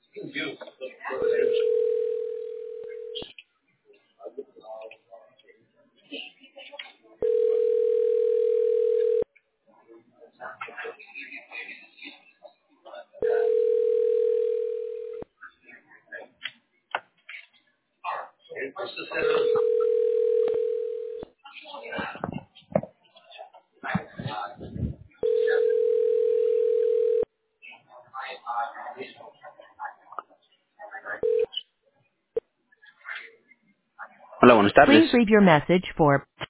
Hola, buenas tardes. Please leave your message for